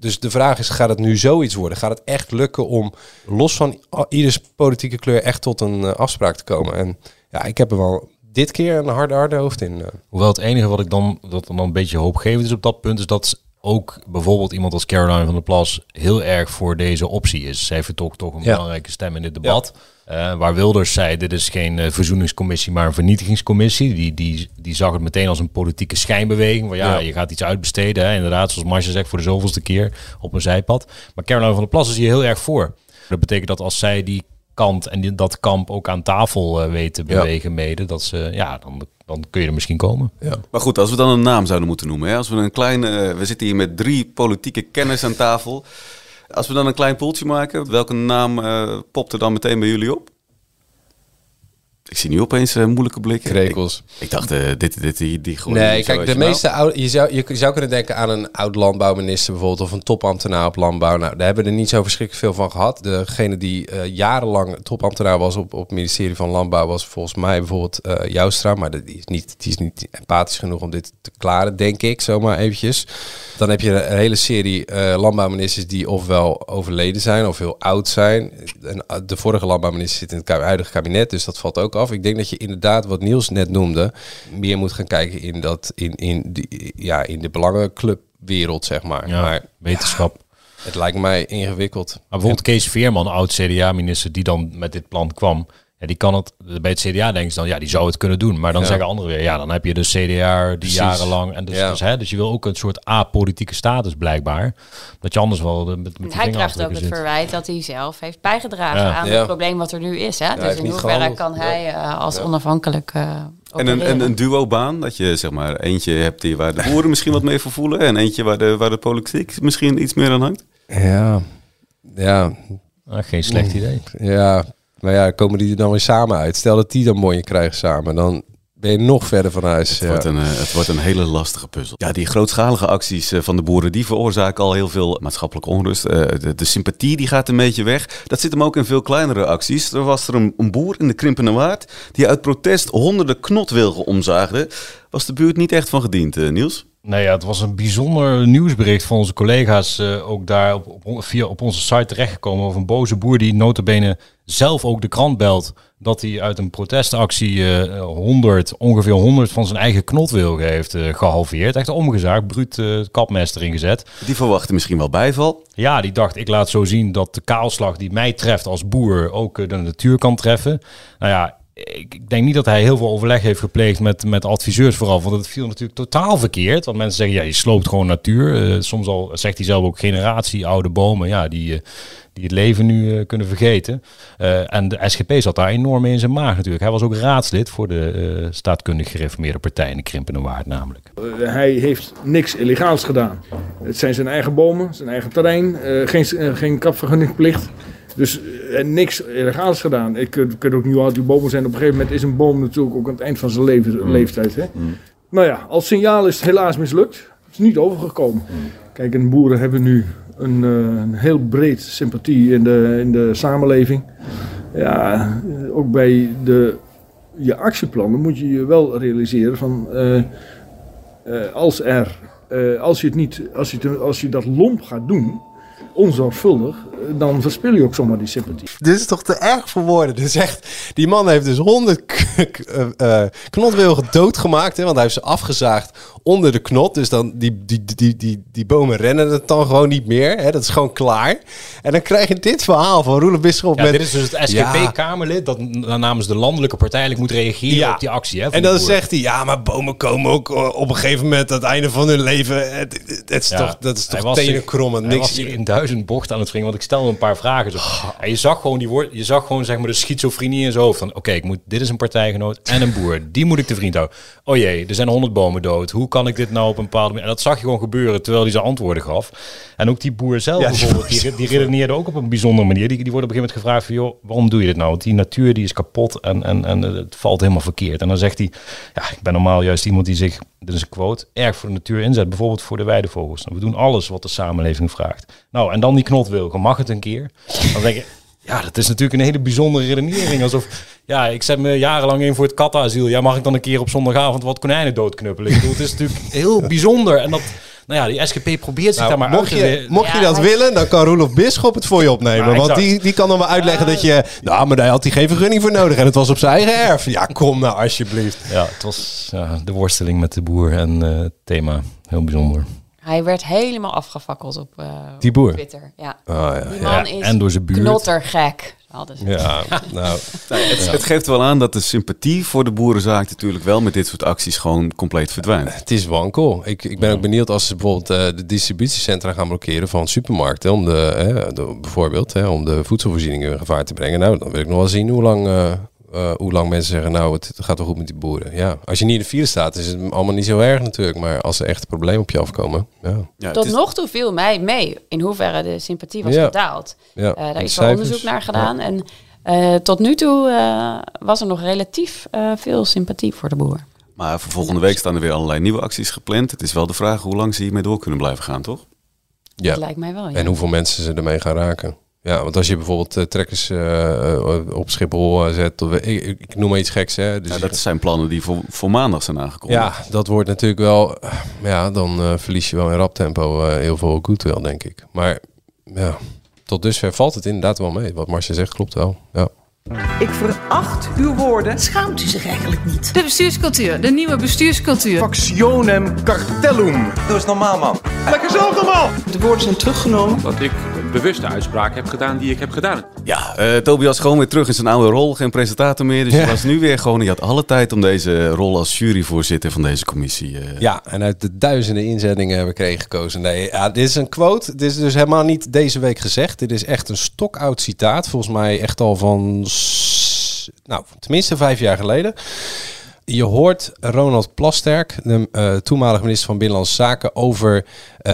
Dus de vraag is, gaat het nu zoiets worden? Gaat het echt lukken om los van ieders politieke kleur echt tot een afspraak te komen? En ja, ik heb er wel dit keer een harde hoofd in. Hoewel het enige wat dan een beetje hoopgevend is op dat punt, is dat ook bijvoorbeeld iemand als Caroline van der Plas heel erg voor deze optie is. Zij vertrok toch een belangrijke stem in dit debat. Ja. Waar Wilders zei, dit is geen verzoeningscommissie, maar een vernietigingscommissie. Die zag het meteen als een politieke schijnbeweging. Waar je gaat iets uitbesteden. Hè? Inderdaad, zoals Marcia zegt, voor de zoveelste keer op een zijpad. Maar Caroline van der Plas is hier heel erg voor. Dat betekent dat als zij die kant en dat kamp ook aan tafel weet te bewegen mede, dat ze, dan kun je er misschien komen. Ja. Maar goed, als we dan een naam zouden moeten noemen. Hè? Als we we zitten hier met 3 politieke kenners aan tafel. Als we dan een klein poeltje maken, welke naam popt er dan meteen bij jullie op? Ik zie nu opeens moeilijke blikken. Krekels. Ik dacht, die gewoon... Nee, kijk, de meeste je zou kunnen denken aan een oud landbouwminister bijvoorbeeld, of een topambtenaar op landbouw. Nou, daar hebben we er niet zo verschrikkelijk veel van gehad. Degene die jarenlang topambtenaar was op het ministerie van Landbouw was volgens mij bijvoorbeeld Joustra, maar die is niet empathisch genoeg om dit te klaren, denk ik, zomaar eventjes. Dan heb je een hele serie landbouwministers die ofwel overleden zijn of heel oud zijn. En de vorige landbouwminister zit in het huidige kabinet, dus dat valt ook af. Ik denk dat je inderdaad, wat Niels net noemde, meer moet gaan kijken in de belangenclubwereld, zeg maar. Ja, maar wetenschap. Het lijkt mij ingewikkeld. Maar bijvoorbeeld Kees Veerman, oud-CDA-minister, die dan met dit plan kwam. Ja, die kan het, bij het CDA denken ze dan, ja, die zou het kunnen doen. Maar dan zeggen anderen weer, ja, dan heb je de CDA die jarenlang. En dus je wil ook een soort apolitieke status blijkbaar. Dat je anders wel met hij krijgt ook het verwijt dat hij zelf heeft bijgedragen aan het probleem wat er nu is. Hè? Dus in hoeverre kan hij als onafhankelijk en een duo-baan, dat je zeg maar eentje hebt waar de boeren misschien wat mee vervoelen en eentje waar de politiek misschien iets meer aan hangt? Ja. Geen slecht idee. Ja. Maar ja, komen die er dan weer samen uit? Stel dat die dan mooi krijgen samen, dan ben je nog verder van huis. Het wordt een hele lastige puzzel. Ja, die grootschalige acties van de boeren, die veroorzaken al heel veel maatschappelijke onrust. De sympathie die gaat een beetje weg. Dat zit hem ook in veel kleinere acties. Er was een boer in de Krimpenerwaard die uit protest honderden knotwilgen omzaagde. Was de buurt niet echt van gediend, Niels? Nee, het was een bijzonder nieuwsbericht van onze collega's ook daar op onze site terechtgekomen over een boze boer die nota bene zelf ook de krant belt dat hij uit een protestactie ongeveer 100 van zijn eigen knotwilgen heeft gehalveerd. Echt omgezaagd, bruut kapmes erin gezet. Die verwachtte misschien wel bijval. Ja, die dacht, ik laat zo zien dat de kaalslag die mij treft als boer ook de natuur kan treffen. Nou ja, ik denk niet dat hij heel veel overleg heeft gepleegd met adviseurs vooral. Want het viel natuurlijk totaal verkeerd. Want mensen zeggen, ja, je sloopt gewoon natuur. Soms al zegt hij zelf ook generatie oude bomen. Ja, die het leven nu kunnen vergeten. En de SGP zat daar enorm mee in zijn maag natuurlijk. Hij was ook raadslid voor de staatkundig gereformeerde partij in de Krimpenerwaard namelijk. Hij heeft niks illegaals gedaan. Het zijn zijn eigen bomen, zijn eigen terrein. Geen kapvergunningplicht. Dus niks illegaals gedaan. Ik kan ook niet hoe oud die bomen zijn. Op een gegeven moment is een boom natuurlijk ook aan het eind van zijn leeftijd. Hè? Nou ja, als signaal is het helaas mislukt. Het is niet overgekomen. Kijk, en boeren hebben nu een heel breed sympathie in de samenleving. Ja, ook bij je actieplannen moet je je wel realiseren van als je dat lomp gaat doen, onzorgvuldig, dan verspil je ook zomaar die sympathie. Dit is toch te erg voor woorden. Dit is echt, die man heeft dus 100 knotwilgen doodgemaakt, hè, want hij heeft ze afgezaagd onder de knot. Dus dan die bomen rennen het dan gewoon niet meer. Hè, dat is gewoon klaar. En dan krijg je dit verhaal van Roelof Bisschop. Ja, dit is dus het SGP-Kamerlid dat namens de landelijke partij moet reageren op die actie. Hè, en dan zegt hij, ja, maar bomen komen ook op een gegeven moment aan het einde van hun leven. Dat is toch tenenkrommend. Hij was hier in 1000 bochten aan het springen, want ik stelde een paar vragen. En je zag gewoon zeg maar de schizofrenie in zijn hoofd. Van oké, dit is een partijgenoot en een boer. Die moet ik te vriend houden. Oh jee, er zijn 100 bomen dood. Hoe kan ik dit nou op een bepaalde manier? En dat zag je gewoon gebeuren terwijl hij zijn antwoorden gaf. En ook die boer zelf bijvoorbeeld, die redeneerde ook op een bijzondere manier. Die wordt op een gegeven moment gevraagd van, joh, waarom doe je dit nou? Want die natuur die is kapot en het valt helemaal verkeerd. En dan zegt hij, ja, ik ben normaal juist iemand die zich, dit is een quote, erg voor de natuur inzet. Bijvoorbeeld voor de weidevogels. We doen alles wat de samenleving vraagt. Nou, en dan die knotwilgen. Mag het een keer? Dan denk je, ja, dat is natuurlijk een hele bijzondere redenering. Alsof, ja, ik zet me jarenlang in voor het kattenasiel. Ja, mag ik dan een keer op zondagavond wat konijnen doodknuppelen? Ik bedoel, het is natuurlijk heel bijzonder. En Nou ja, die SGP probeert zich daar maar mocht uit te... Mocht je dat willen, dan kan Roelof Bisschop het voor je opnemen. Nou, want die kan dan wel uitleggen dat je... Nou, maar daar had hij geen vergunning voor nodig. En het was op zijn eigen erf. Ja, kom nou alsjeblieft. Ja, het was de worsteling met de boer en het thema. Heel bijzonder. Hij werd helemaal afgefakkeld op die boer? Op Twitter. Ja. Oh, ja. Die man is en door zijn buurt. knottergek. Ja, nou. Het geeft wel aan dat de sympathie voor de boerenzaak natuurlijk wel met dit soort acties gewoon compleet verdwijnt. Het is wankel. Ik ben ook benieuwd als ze bijvoorbeeld de distributiecentra gaan blokkeren van supermarkten, om bijvoorbeeld om de voedselvoorzieningen in gevaar te brengen. Nou, dan wil ik nog wel zien hoe lang mensen zeggen, nou, het gaat wel goed met die boeren. Ja, als je niet in de file staat, is het allemaal niet zo erg natuurlijk. Maar als er echt problemen op je afkomen... Ja. Tot nog toe viel mij mee in hoeverre de sympathie was gedaald. Ja, daar is wel onderzoek naar gedaan. Ja. En tot nu toe was er nog relatief veel sympathie voor de boer. Maar voor volgende week staan er weer allerlei nieuwe acties gepland. Het is wel de vraag hoe lang ze hiermee door kunnen blijven gaan, toch? Ja. Dat lijkt mij wel, ja. En hoeveel mensen ze ermee gaan raken. Ja, want als je bijvoorbeeld trekkers op Schiphol zet, ik noem maar iets geks. Hè. Dus dat zijn plannen die voor maandag zijn aangekondigd. Ja, dat wordt natuurlijk wel... Ja, dan verlies je wel in rap tempo heel veel goodwill, denk ik. Maar ja, tot dusver valt het inderdaad wel mee. Wat Marcia zegt klopt wel, ja. Ik veracht uw woorden. Schaamt u zich eigenlijk niet? De bestuurscultuur, de nieuwe bestuurscultuur. Factionem cartellum. Doe eens normaal, man. Lekker zelf normaal. De woorden zijn teruggenomen. Dat ik bewuste uitspraken heb gedaan die ik heb gedaan. Ja, Tobias gewoon weer terug in zijn oude rol. Geen presentator meer. Dus je was nu weer gewoon... Je had alle tijd om deze rol als juryvoorzitter van deze commissie. Ja, en uit de duizenden inzendingen hebben we gekozen. Nee, ja, dit is een quote. Dit is dus helemaal niet deze week gezegd. Dit is echt een stokoud citaat. Volgens mij echt al van... Nou, tenminste 5 jaar geleden. Je hoort Ronald Plasterk, de toenmalige minister van Binnenlandse Zaken, over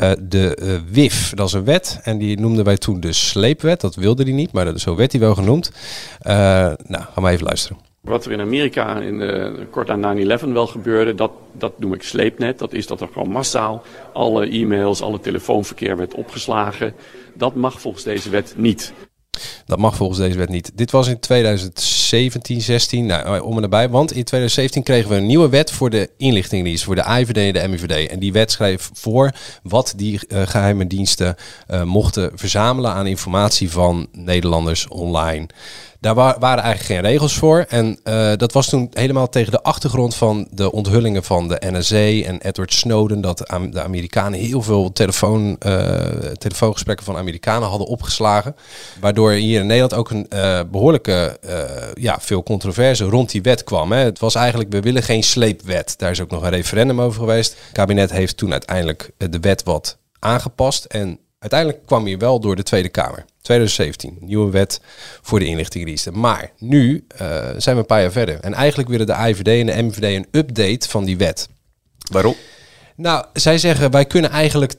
de WIF. Dat is een wet en die noemden wij toen de sleepwet. Dat wilde hij niet, maar zo werd hij wel genoemd. Nou, gaan we even luisteren. Wat er in Amerika kort na 9/11 wel gebeurde, dat noem ik sleepnet. Dat is dat er gewoon massaal alle e-mails, alle telefoonverkeer werd opgeslagen. Dat mag volgens deze wet niet. Dat mag volgens deze wet niet. Dit was in 2017, 16, nou, om en nabij. Want in 2017 kregen we een nieuwe wet voor de inlichtingendienst, voor de AIVD en de MIVD. En die wet schreef voor wat die geheime diensten mochten verzamelen aan informatie van Nederlanders online. Daar waren eigenlijk geen regels voor. En dat was toen helemaal tegen de achtergrond van de onthullingen van de NSA en Edward Snowden. Dat de Amerikanen heel veel telefoongesprekken van Amerikanen hadden opgeslagen. Waardoor hier in Nederland ook een behoorlijke veel controverse rond die wet kwam. Hè. Het was eigenlijk, we willen geen sleepwet. Daar is ook nog een referendum over geweest. Het kabinet heeft toen uiteindelijk de wet wat aangepast. En uiteindelijk kwam hij wel door de Tweede Kamer. 2017, nieuwe wet voor de inlichtingendiensten. Maar nu zijn we een paar jaar verder. En eigenlijk willen de AIVD en de MIVD een update van die wet. Waarom? Nou, zij zeggen, we kunnen eigenlijk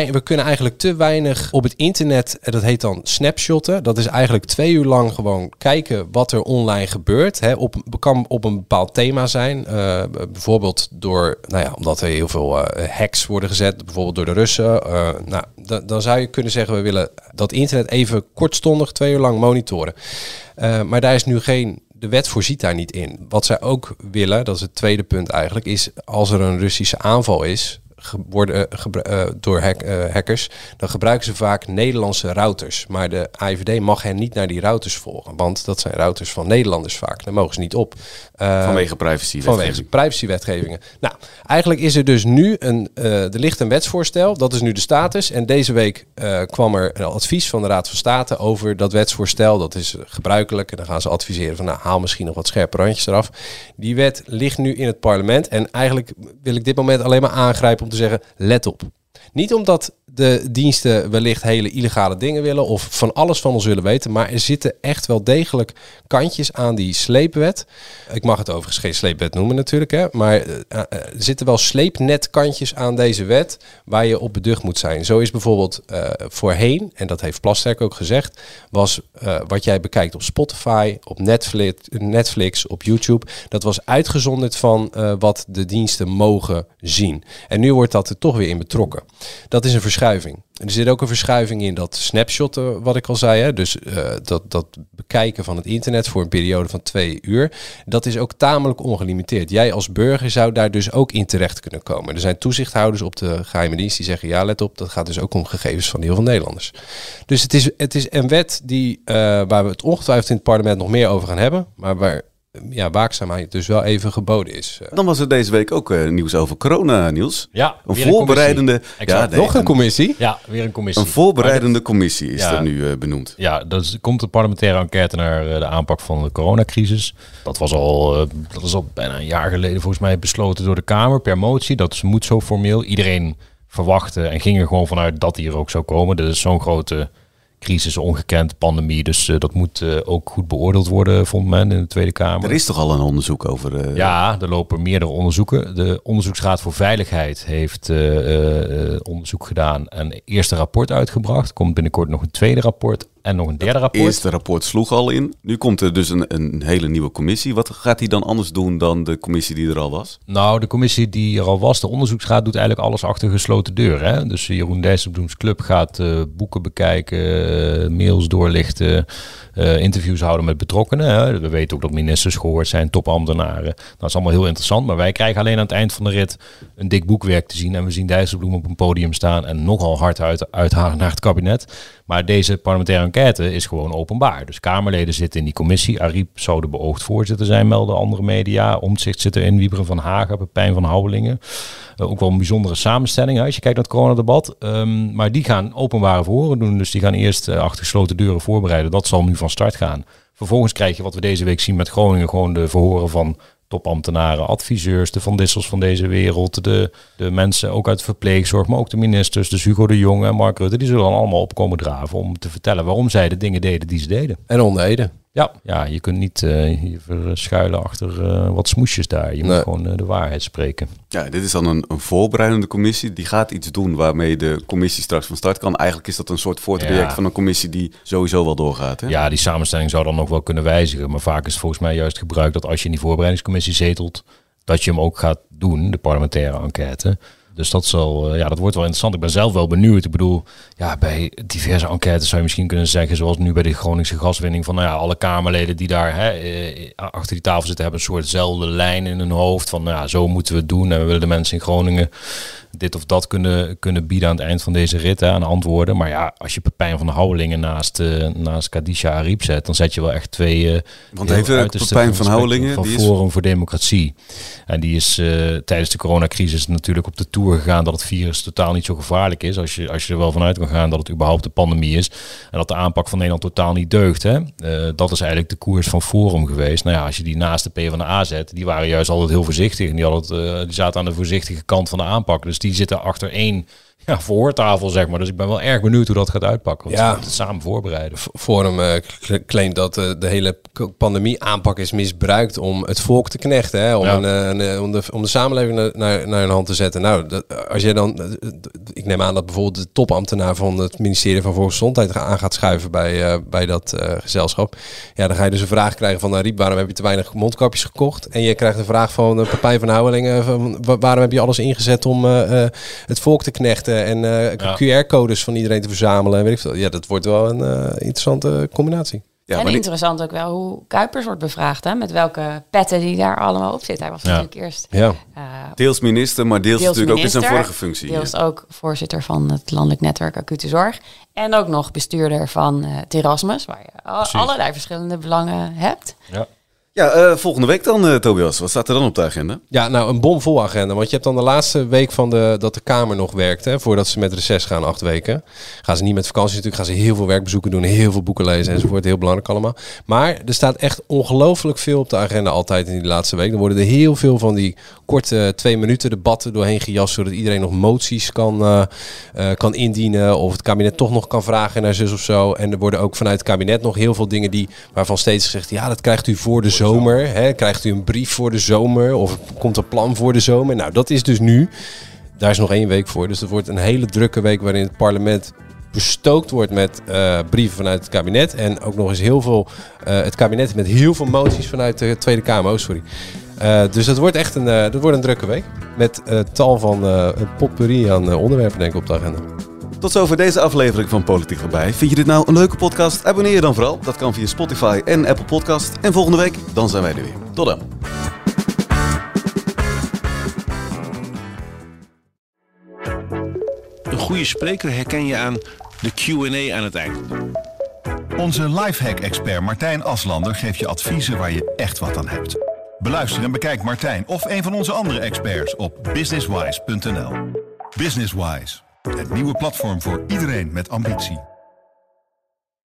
te weinig op het internet, dat heet dan snapshotten. Dat is eigenlijk 2 uur lang gewoon kijken wat er online gebeurt. Kan op een bepaald thema zijn. Bijvoorbeeld door, omdat er heel veel hacks worden gezet, bijvoorbeeld door de Russen. Dan zou je kunnen zeggen, we willen dat internet even kortstondig 2 uur lang monitoren. Maar daar is nu de wet voorziet daar niet in. Wat zij ook willen, dat is het tweede punt eigenlijk, is als er een Russische aanval is door hackers, dan gebruiken ze vaak Nederlandse routers. Maar de AIVD mag hen niet naar die routers volgen, want dat zijn routers van Nederlanders vaak. Daar mogen ze niet op. Vanwege privacywetgeving. Vanwege privacywetgevingen. Nou, eigenlijk is er dus nu er ligt een wetsvoorstel, dat is nu de status. En deze week kwam er een advies van de Raad van State over dat wetsvoorstel. Dat is gebruikelijk en dan gaan ze adviseren van haal misschien nog wat scherpe randjes eraf. Die wet ligt nu in het parlement en eigenlijk wil ik dit moment alleen maar aangrijpen om te zeggen, let op. Niet omdat de diensten wellicht hele illegale dingen willen of van alles van ons willen weten, maar er zitten echt wel degelijk kantjes aan die sleepwet. Ik mag het overigens geen sleepwet noemen natuurlijk, hè, maar er zitten wel sleepnetkantjes aan deze wet waar je op beducht moet zijn. Zo is bijvoorbeeld voorheen, en dat heeft Plasterk ook gezegd, was wat jij bekijkt op Spotify, op Netflix, op YouTube, dat was uitgezonderd van wat de diensten mogen zien. En nu wordt dat er toch weer in betrokken. Dat is een verschuiving. En er zit ook een verschuiving in dat snapshotten, wat ik al zei. Hè? Dus dat bekijken van het internet voor een periode van 2 uur. Dat is ook tamelijk ongelimiteerd. Jij als burger zou daar dus ook in terecht kunnen komen. Er zijn toezichthouders op de geheime dienst die zeggen... ja, let op, dat gaat dus ook om gegevens van heel veel Nederlanders. Dus het is een wet die, waar we het ongetwijfeld in het parlement nog meer over gaan hebben. Maar waar waakzaamheid dus wel even geboden is. Dan was er deze week ook nieuws over corona, Niels. Ja, een voorbereidende... nog een commissie? Ja, weer een commissie. Een voorbereidende commissie is er nu benoemd. Ja, dat komt een parlementaire enquête naar de aanpak van de coronacrisis. Dat is al bijna een jaar geleden volgens mij besloten door de Kamer per motie. Dat moet zo formeel. Iedereen verwachtte en ging er gewoon vanuit dat die er ook zou komen. Dat is zo'n grote crisis, ongekend, pandemie. Dus dat moet ook goed beoordeeld worden, vond men in de Tweede Kamer. Er is toch al een onderzoek over... Ja, er lopen meerdere onderzoeken. De Onderzoeksraad voor Veiligheid heeft onderzoek gedaan en een eerste rapport uitgebracht. Komt binnenkort nog een tweede rapport en nog een derde rapport. Het eerste rapport sloeg al in. Nu komt er dus een hele nieuwe commissie. Wat gaat die dan anders doen dan de commissie die er al was? Nou, de commissie die er al was, de onderzoeksraad, doet eigenlijk alles achter gesloten deuren. Hè? Dus Jeroen Dijsselbloems club gaat boeken bekijken, mails doorlichten, interviews houden met betrokkenen. Hè? We weten ook dat ministers gehoord zijn, topambtenaren. Dat is allemaal heel interessant. Maar wij krijgen alleen aan het eind van de rit een dik boekwerk te zien. En we zien Dijsselbloem op een podium staan en nogal hard uithalen naar het kabinet. Maar deze parlementaire enquête is gewoon openbaar. Dus Kamerleden zitten in die commissie. Ariep zou de beoogd voorzitter zijn, melden andere media. Omtzigt zit erin, Wieberen van Hagen, Pepijn van Houwelingen. Ook wel een bijzondere samenstelling als je kijkt naar het coronadebat. Maar die gaan openbare verhoren doen. Dus die gaan eerst achter gesloten deuren voorbereiden. Dat zal nu van start gaan. Vervolgens krijg je wat we deze week zien met Groningen. Gewoon de verhoren van topambtenaren, adviseurs, de Van Dissels van deze wereld. De mensen ook uit de verpleegzorg, maar ook de ministers. Dus Hugo de Jonge en Mark Rutte. Die zullen dan allemaal opkomen draven om te vertellen waarom zij de dingen deden die ze deden. En onder Ede. Ja, je kunt niet je verschuilen achter wat smoesjes daar. Je moet gewoon de waarheid spreken. Ja, dit is dan een voorbereidende commissie. Die gaat iets doen waarmee de commissie straks van start kan. Eigenlijk is dat een soort voortraject van een commissie die sowieso wel doorgaat. Hè? Ja, die samenstelling zou dan nog wel kunnen wijzigen. Maar vaak is het volgens mij juist gebruikt dat als je in die voorbereidingscommissie zetelt, dat je hem ook gaat doen, de parlementaire enquête. Dus dat wordt wel interessant. Ik ben zelf wel benieuwd. Ik bedoel, bij diverse enquêtes zou je misschien kunnen zeggen, zoals nu bij de Groningse gaswinning, van alle Kamerleden die daar achter die tafel zitten, hebben een soortzelfde lijn in hun hoofd van, zo moeten we het doen. En we willen de mensen in Groningen dit of dat kunnen bieden aan het eind van deze rit aan antwoorden. Maar als je Pepijn van Houwelingen naast Khadija Ariep zet, dan zet je wel echt twee Want even Pepijn van Houwelingen van Forum voor Democratie. En die is tijdens de coronacrisis natuurlijk op de toer gegaan dat het virus totaal niet zo gevaarlijk is. Als je er wel vanuit kan gaan dat het überhaupt een pandemie is. En dat de aanpak van Nederland totaal niet deugt. Hè? Dat is eigenlijk de koers van Forum geweest. Nou ja, als je die naast de PvdA zet, die waren juist altijd heel voorzichtig. En die zaten aan de voorzichtige kant van de aanpak. Dus die zitten achter één verhoortafel, zeg maar. Dus ik ben wel erg benieuwd hoe dat gaat uitpakken. Want ze moeten het samen voorbereiden. Forum claimt dat de hele pandemie aanpak is misbruikt om het volk te knechten. Hè? Om de samenleving naar een hand te zetten. Nou, als je dan... Ik neem aan dat bijvoorbeeld de topambtenaar van het ministerie van Volksgezondheid aan gaat schuiven bij dat gezelschap. Ja, dan ga je dus een vraag krijgen van Ariep, waarom heb je te weinig mondkapjes gekocht? En je krijgt een vraag van Pepijn van Houwelingen, waarom heb je alles ingezet om het volk te knechten? En QR-codes van iedereen te verzamelen. En weet ik veel. Ja, dat wordt wel een interessante combinatie. Ja, en interessant ook wel hoe Kuipers wordt bevraagd. Hè? Met welke petten die daar allemaal op zit. Hij was natuurlijk eerst... Deels minister, maar deels natuurlijk ook in zijn vorige functie. Deels ook voorzitter van het Landelijk Netwerk Acute Zorg. En ook nog bestuurder van het Erasmus. Waar je allerlei verschillende belangen hebt. Ja. Ja, volgende week dan, Tobias. Wat staat er dan op de agenda? Ja, nou, een bomvol agenda. Want je hebt dan de laatste week dat de Kamer nog werkt. Hè, voordat ze met reces gaan, 8 weken. Gaan ze niet met vakantie natuurlijk. Gaan ze heel veel werkbezoeken doen. Heel veel boeken lezen enzovoort. Heel belangrijk allemaal. Maar er staat echt ongelooflijk veel op de agenda altijd in die laatste week. Dan worden er heel veel van die korte 2 minuten debatten doorheen gejast. Zodat iedereen nog moties kan indienen. Of het kabinet toch nog kan vragen naar zus of zo. En er worden ook vanuit het kabinet nog heel veel dingen waarvan steeds gezegd, ja, dat krijgt u voor de zomer. Hè? Krijgt u een brief voor de zomer? Of komt een plan voor de zomer? Nou, dat is dus nu. Daar is nog 1 week voor. Dus het wordt een hele drukke week waarin het parlement bestookt wordt met brieven vanuit het kabinet. En ook nog eens heel veel het kabinet met heel veel moties vanuit de Tweede Kamer. Dus dat wordt echt een drukke week. Met tal van potpourri aan onderwerpen denk ik op de agenda. Tot zover deze aflevering van Politiek Erbij. Vind je dit nou een leuke podcast? Abonneer je dan vooral. Dat kan via Spotify en Apple Podcast. En volgende week, dan zijn wij er weer. Tot dan. Een goede spreker herken je aan de Q&A aan het eind. Onze lifehack-expert Martijn Aslander geeft je adviezen waar je echt wat aan hebt. Beluister en bekijk Martijn of een van onze andere experts op businesswise.nl. Businesswise, het nieuwe platform voor iedereen met ambitie.